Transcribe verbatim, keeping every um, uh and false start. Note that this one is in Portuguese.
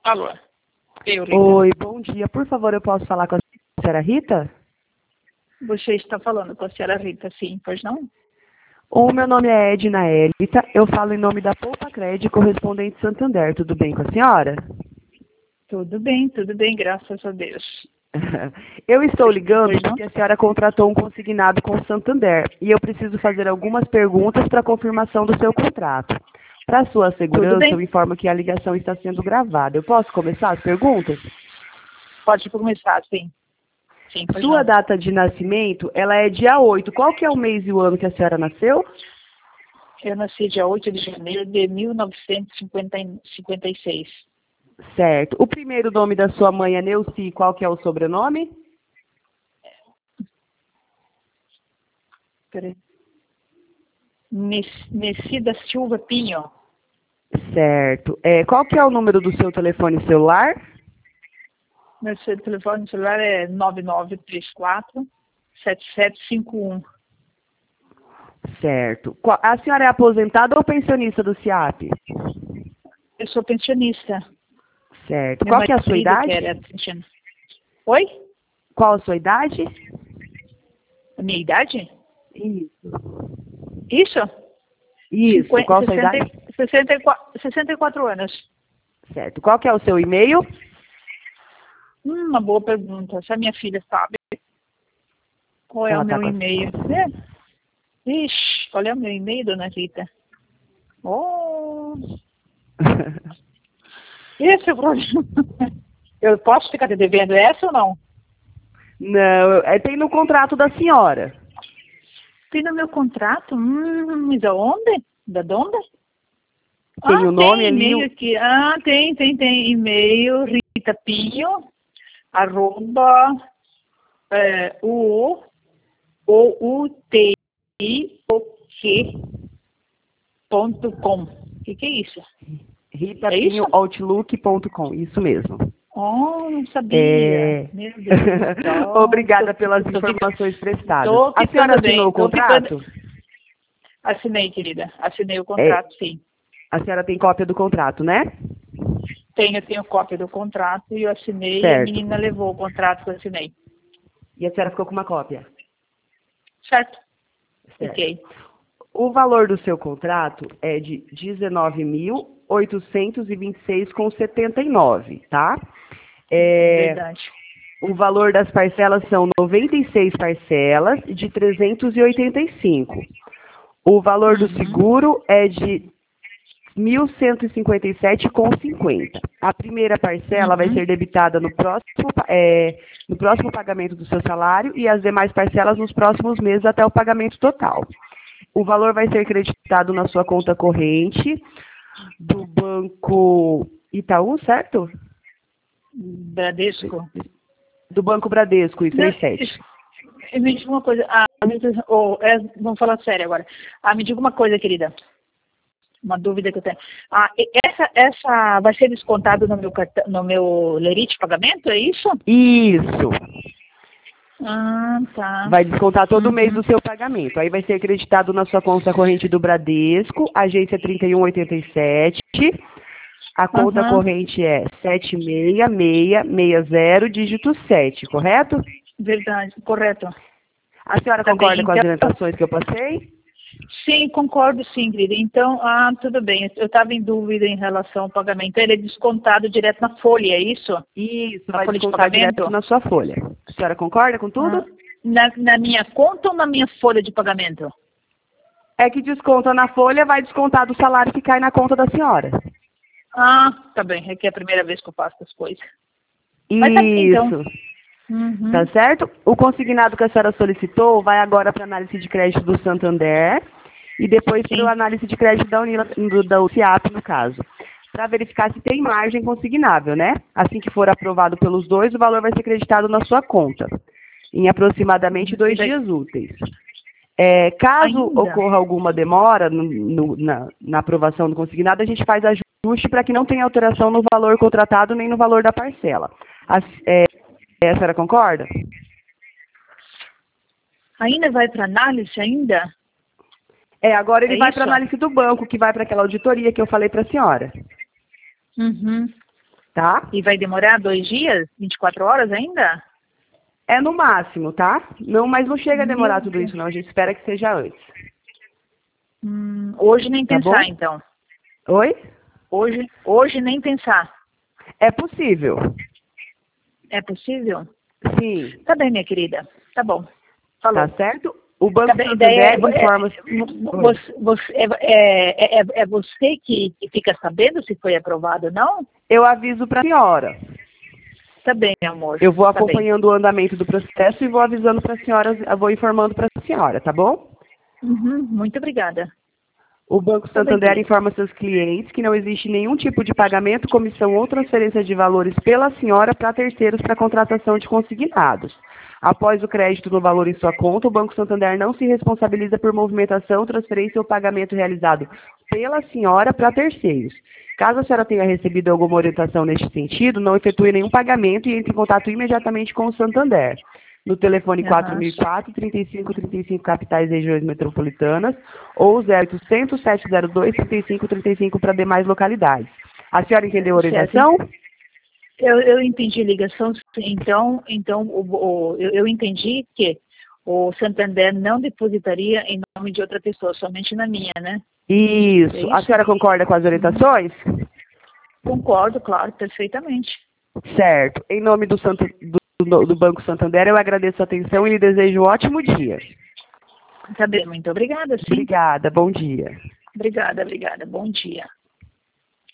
Alô? Eu, Rita. Oi, bom dia. Por favor, eu posso falar com a senhora Rita? Você está falando com a senhora Rita, sim, pois não? O meu nome é Edna Elita, eu falo em nome da Poupa Cred, correspondente Santander. Tudo bem com a senhora? Tudo bem, tudo bem, graças a Deus. Eu estou ligando Pois não? porque a senhora contratou um consignado com o Santander e eu preciso fazer algumas perguntas para confirmação do seu contrato. Para sua Tudo segurança, bem? eu informo que a ligação está sendo gravada. Eu posso começar as perguntas? Pode começar, sim. Sim, pois Sua não. data de nascimento, ela é dia oito. Qual que é o mês e o ano que a senhora nasceu? Eu nasci dia oito de janeiro de mil novecentos e cinquenta e seis. Certo. O primeiro nome da sua mãe é Neuci. Qual que é o sobrenome? Peraí. Nes- Nessi da Silva Pinho. Certo. É, qual que é o número do seu telefone celular? Meu ce- telefone celular é nove nove três quatro sete sete cinco um. Certo. Qual- A senhora é aposentada ou pensionista do SIAP? Eu sou pensionista. Certo. Meu Qual que é a sua marido idade? que era pensionista. Oi? Qual a sua idade? A minha idade? Isso. Isso? Isso. cinquenta, Qual a sua sessenta, idade? sessenta e quatro, sessenta e quatro anos. Certo. Qual que é o seu e-mail? Hum, uma boa pergunta. Se a minha filha sabe qual é Ela o tá meu com a... e-mail. É. Ixi, qual é o meu e-mail, dona Rita? Oh, esse é o problema. Eu posso ficar te devendo essa ou não? Não, é, tem no contrato da senhora. Tem no meu contrato? Hum, mas aonde? Da onde? Tem Ah, o nome tem ali. e-mail o- aqui. Ah, tem, tem, tem e-mail Rita Pinho, arroba, é, o, o, u, t, i, o, q, ponto com. O que, que é isso? É isso? rita pinho outlook ponto com. Isso mesmo. Oh, não sabia. É... Meu Deus do céu. Obrigada Tô, pelas tô, fica- informações prestadas. tô A senhora ficando assinou bem. o Tô ficando... contrato? Assinei, querida. Assinei o É, contrato, sim. a senhora tem cópia do contrato, né? Tenho, tenho cópia do contrato e eu assinei e a Certo. menina levou o contrato que eu assinei. E a senhora ficou com uma cópia? Certo? Certo. Ok. O valor do seu contrato é de dezenove mil oitocentos e vinte e seis reais e setenta e nove centavos, tá? É, Verdade. o valor das parcelas são noventa e seis parcelas de trezentos e oitenta e cinco. O valor do Uhum. seguro é de mil cento e cinquenta e sete reais e cinquenta centavos. A primeira parcela vai Uhum. ser debitada no próximo, é, no próximo pagamento do seu salário e as demais parcelas nos próximos meses até o pagamento total. O valor vai ser creditado na sua conta corrente do Banco Itaú, certo? Bradesco. Do Banco Bradesco, isso Não, aí, sete. eh, me diga uma coisa. Ah, me diz- oh, é, vamos falar sério agora. Ah, me diga uma coisa, querida. Uma dúvida que eu tenho. Ah, e- essa, essa vai ser descontado no meu cartão, no meu lerite de pagamento, é isso? Isso. Ah, tá. Vai descontar todo mês Uhum. do seu pagamento. Aí vai ser acreditado na sua conta corrente do Bradesco, agência trinta e um oitenta e sete. A conta Aham. corrente é sete seis seis seis zero, dígito sete, correto? Verdade, correto. A senhora Tá concorda bem, com as então. orientações que eu passei? Sim, concordo sim, querida. Então, ah, tudo bem. Eu estava em dúvida em relação ao pagamento. Ele é descontado direto na folha, é isso? Isso, Na vai folha de descontar pagamento? direto na sua folha. A senhora concorda com Ah, tudo? na, na minha conta ou na minha folha de pagamento? É que desconta na folha, vai descontar do salário que cai na conta da senhora. Ah, tá bem. É que é a primeira vez que eu faço as coisas. Mas tá bem, então. Isso. Tá Uhum. certo? O consignado que a senhora solicitou vai agora para análise de crédito do Santander e depois para a Sim. análise de crédito da, Unila, do, da U C I A P, no caso, para verificar se tem margem consignável, né? Assim que for aprovado pelos dois, o valor vai ser creditado na sua conta, em aproximadamente dois Da- dias úteis. É, caso Ainda? ocorra alguma demora no- no- na, na aprovação do consignado, a gente faz ajuste para que não tenha alteração no valor contratado nem no valor da parcela. As, é, a senhora concorda? Ainda vai para análise ainda? É, agora ele É vai para isso? análise do banco, que vai para aquela auditoria que eu falei para a senhora. Uhum. tá? E vai demorar dois dias? vinte e quatro horas ainda? É no máximo, tá? Não, mas não chega a demorar Meu tudo Deus. isso, não. A gente espera que seja antes. Hum, hoje nem Tá pensar, bom? então. Oi? Hoje, hoje nem pensar. É possível. É possível? Sim. Tá bem, minha querida. Tá bom. Falou. Tá certo? O Banco Tá bem, daí é, Santander informa... é, você, você, é, é, é você que fica sabendo se foi aprovado ou não? Eu aviso para a senhora. Tá bem, meu amor. Eu vou Tá bem. acompanhando o andamento do processo e vou avisando para a senhora, eu vou informando para a senhora, tá bom? Uhum, muito obrigada. O Banco Tá bem, Santander querida. informa seus clientes que não existe nenhum tipo de pagamento, comissão ou transferência de valores pela senhora para terceiros para contratação de consignados. Após o crédito no valor em sua conta, o Banco Santander não se responsabiliza por movimentação, transferência ou pagamento realizado pela senhora para terceiros. Caso a senhora tenha recebido alguma orientação neste sentido, não efetue nenhum pagamento e entre em contato imediatamente com o Santander. No telefone quatro Aham. mil e quatro, trinta e cinco, trinta e cinco capitais e regiões metropolitanas ou zero oitocentos, sete zero dois, trinta e cinco, trinta e cinco para demais localidades. A senhora entendeu a Certo. orientação? Eu, eu entendi a ligação, então, então o, o, eu, eu entendi que o Santander não depositaria em nome de outra pessoa, somente na minha, né? Isso. É A isso? senhora concorda com as orientações? Concordo, claro, perfeitamente. Certo. Em nome do, Santo, do, do Banco Santander, eu agradeço a atenção e lhe desejo um ótimo dia. Tá bem, muito obrigada, sim. Obrigada. Bom dia. Obrigada, obrigada. Bom dia.